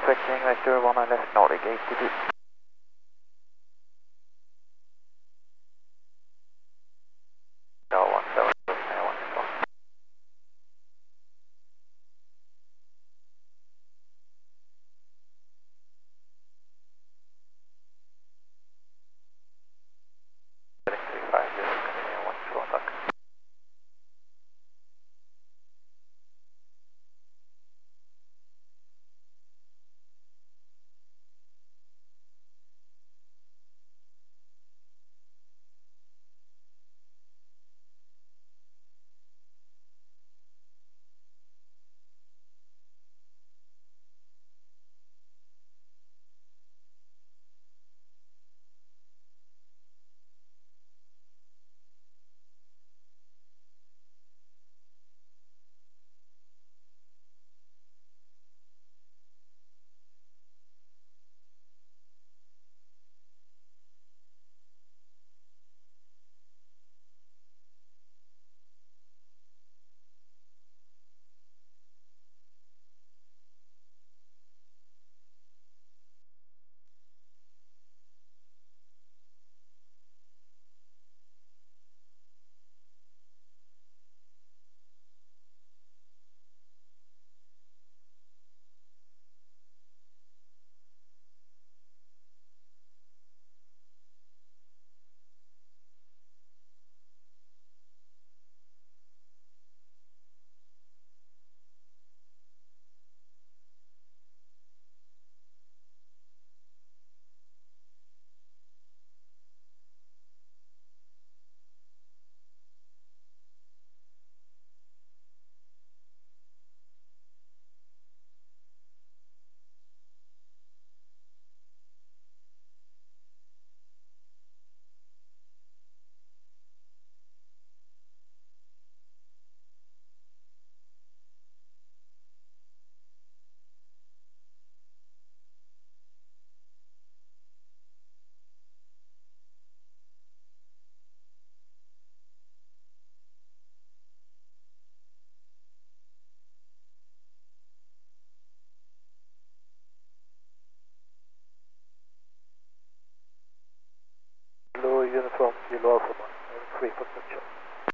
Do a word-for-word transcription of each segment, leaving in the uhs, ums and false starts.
expecting Victor one nine left Nordic A T P. No, one seven, one four. three five zero, continue one four, tack. Blue uniform, Kilo Alpha one, free for control.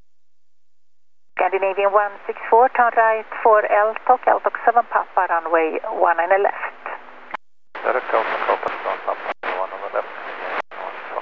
Scandinavian one six four, turn right for L T O C, L T O C seven Papa, runway one nine left. Direct Delta Delta Stone Papa, one on the left, one four.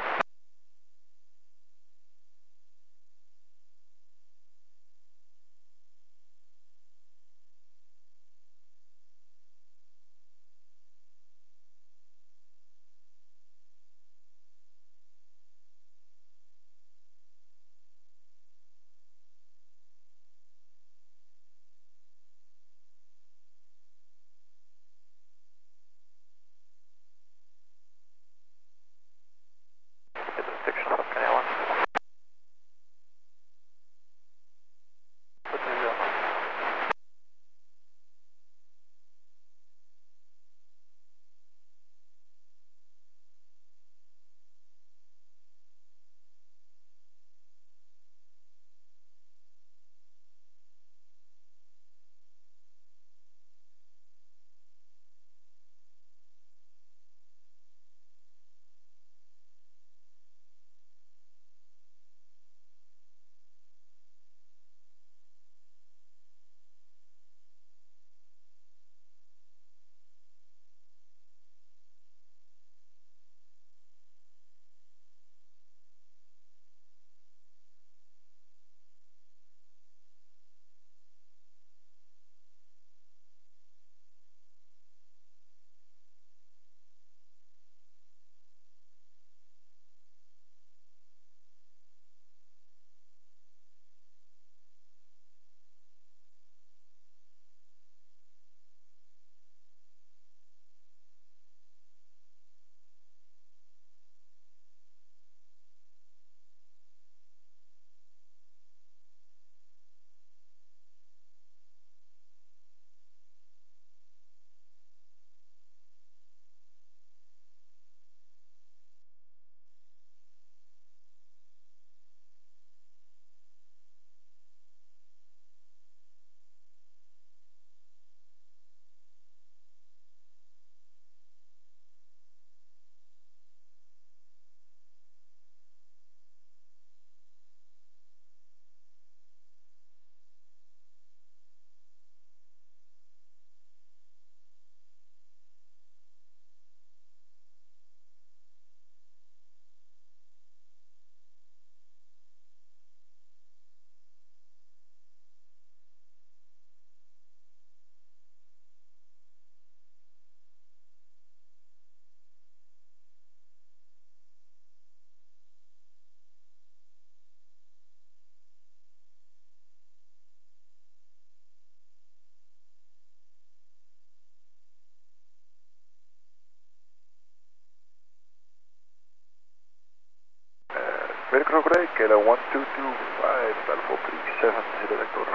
Crocodile, Kilo one two two five, Alpha three seven, zero vector.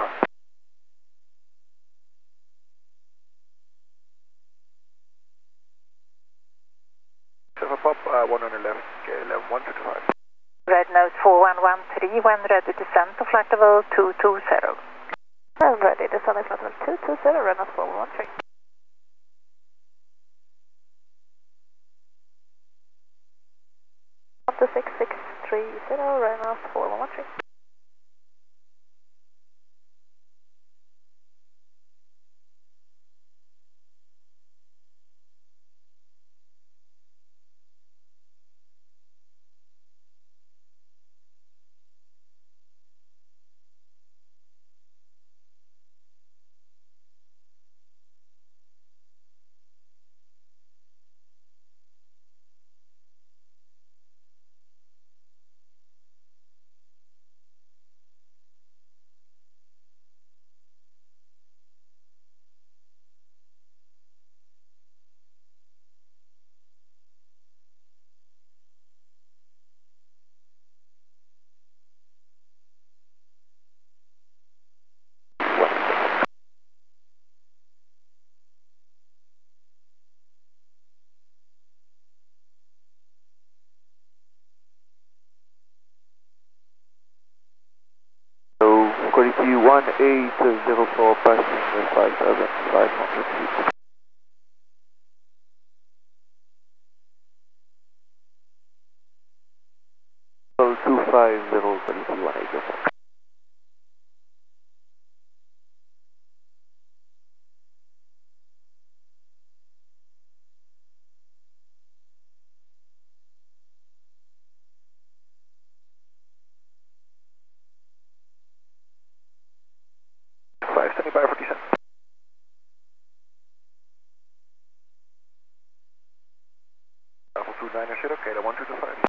seven Papa, one on the left, Kilo one two two five. Red Nose four one one three, when ready to descend to flight level two two zero. When ready to descend to flight level two two zero, Red Nose four one one three. Up to six six three zero, Red Nose four one one three. Quality one eight zero four, passing five thousand five hundred feet. two five zero, quality one eight zero four. five standing by for descent. Alpha two nine zero, Kilo one two two five.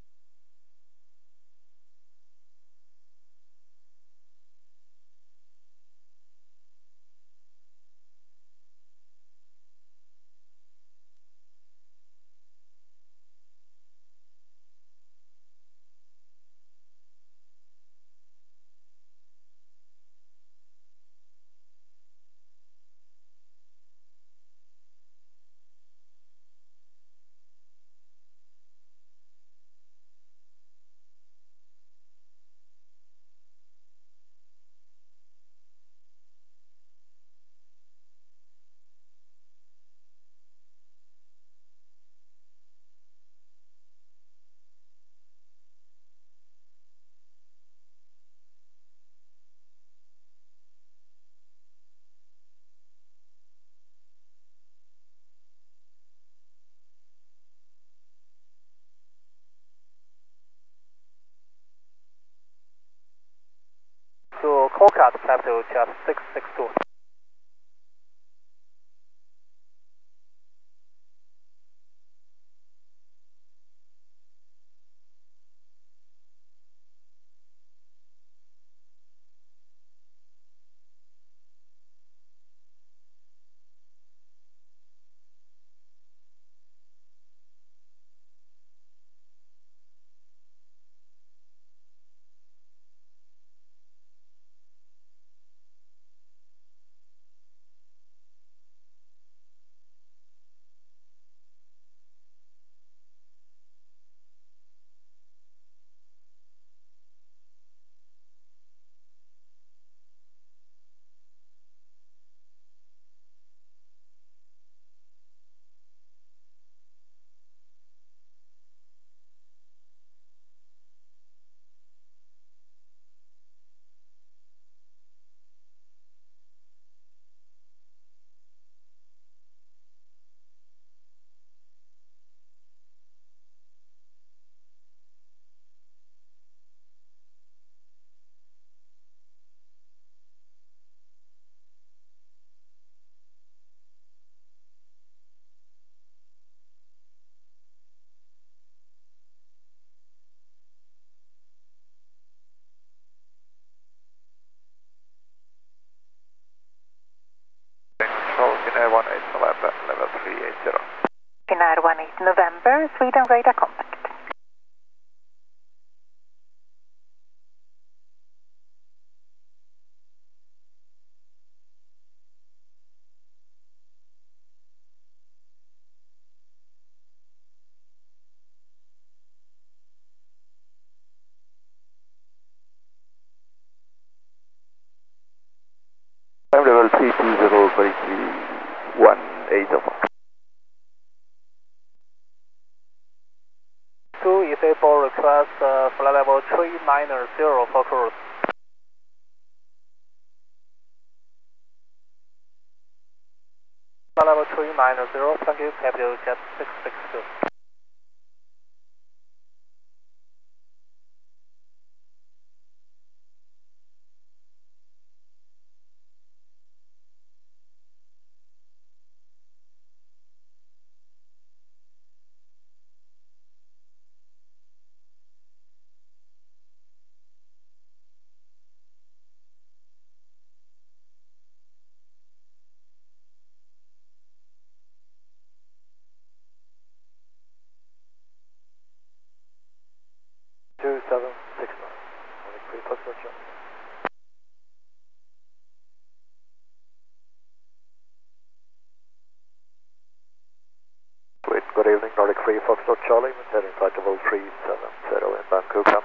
So, Colcat Capital Chat six six two. Finnair one eight November, level three eight zero. Finnair one eight November, Sweden radar contact. eight oh four. two is able request uh, flight level three nine zero for cruise. Flight level three nine zero, thank you, capital jet six six two. two seven six nine, Nordic three Foxtrot Charlie. Wait, good evening, Nordic three Foxtrot Charlie, heading flight level three seven zero in Vancouver.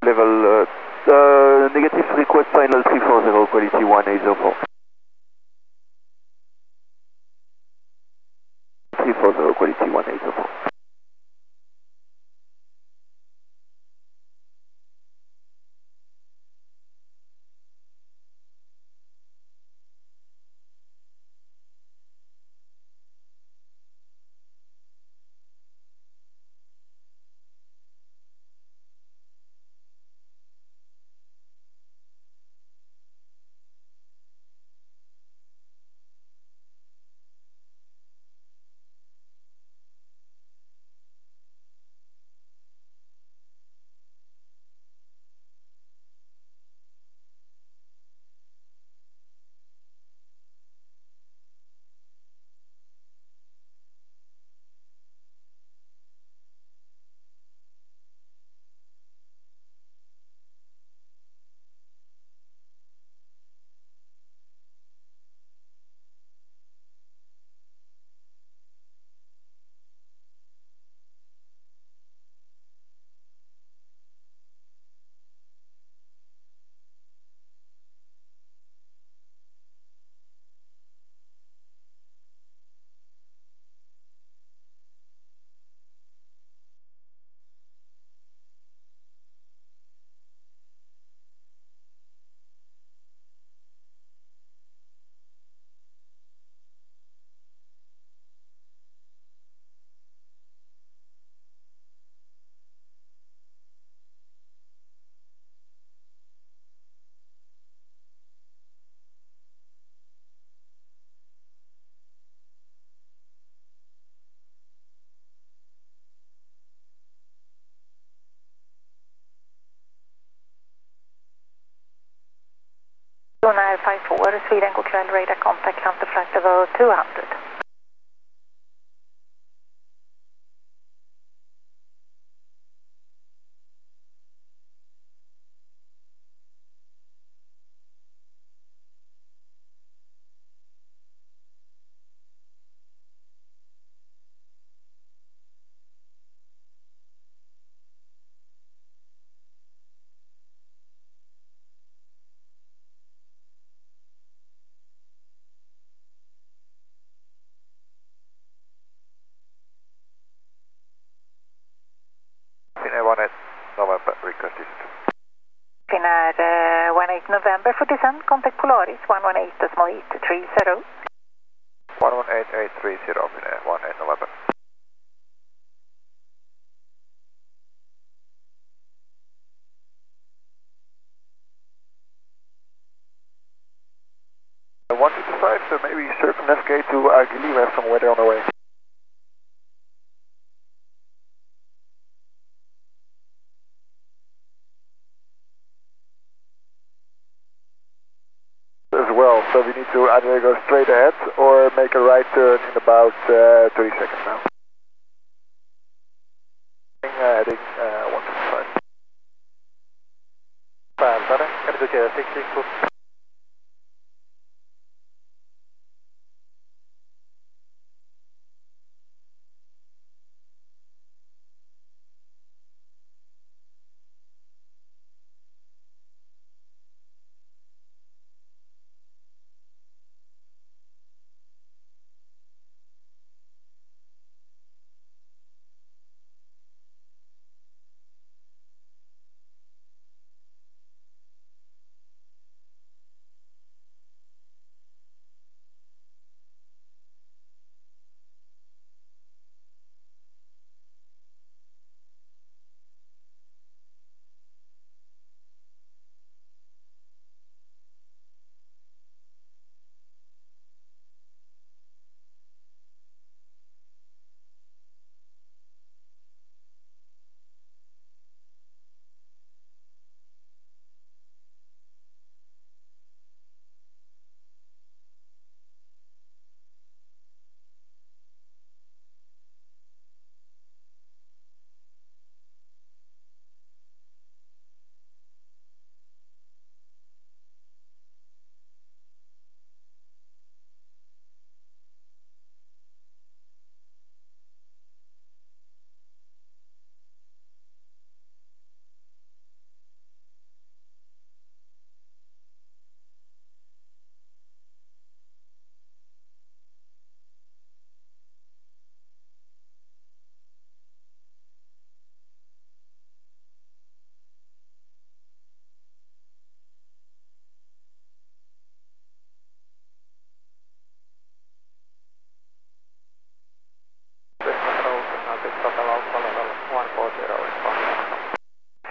Level uh, uh, negative request final three four zero, quality one eight zero four. three four zero, quality one eight zero four. nine five four, Sweden, god kväll, radar contact, counter flight level two hundred. Finnair one eight November, request is Finnair uh, one eight November for descent, contact Polaris one one eight decimal eight three zero. one one eight eight three zero, Finnair one eight November. one two two five, so maybe circumnavigate to Argili, we have some weather on the way. As well, so we need to either go straight ahead or make a right turn in about uh, thirty seconds now. Uh, heading uh, one two two five. Vänta, kan du dukera sextio på?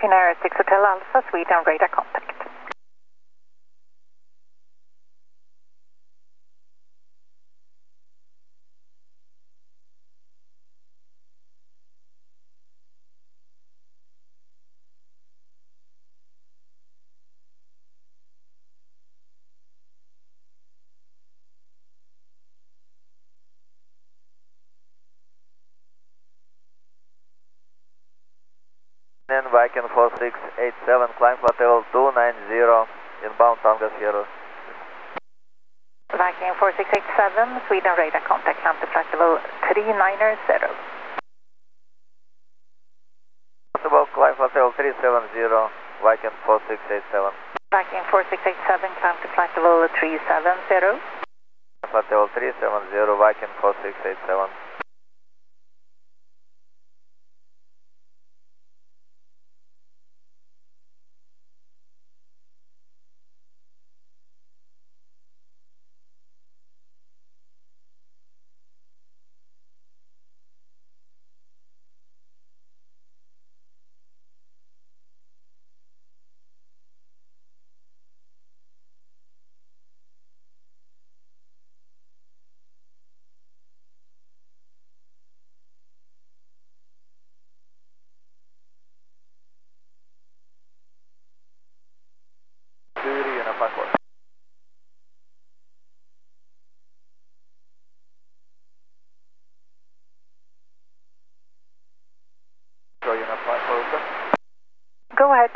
Finnair six Hotel Alpha, Sweden, radar contact. Then Viking four six eight seven, climb flight level two nine zero, inbound Tango Sierra. Viking four six eight seven, Sweden, radar contact, climb to flight level three nine zero. Possible climb flight level three seven zero, Viking four six eight seven. Viking four six eight seven, climb to flight level three seven zero. Flight level three seven zero, Viking four six eight seven. Go ahead.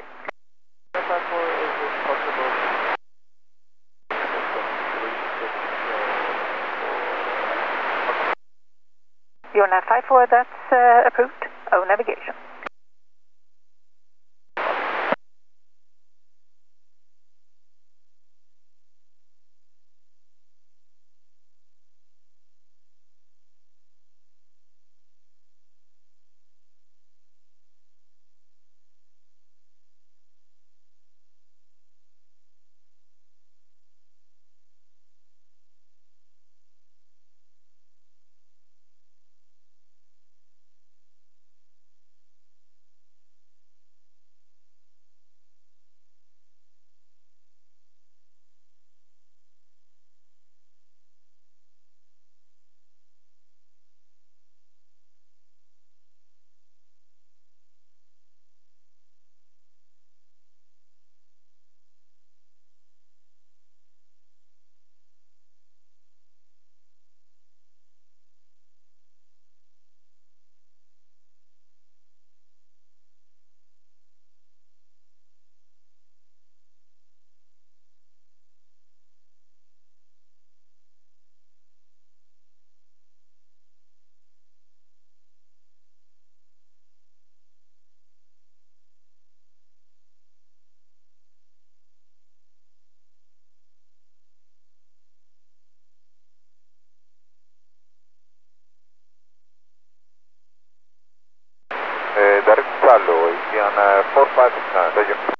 You're now five four, that's uh, approved. Oh, navigation. Eh, direct giallo, Indian four five nine,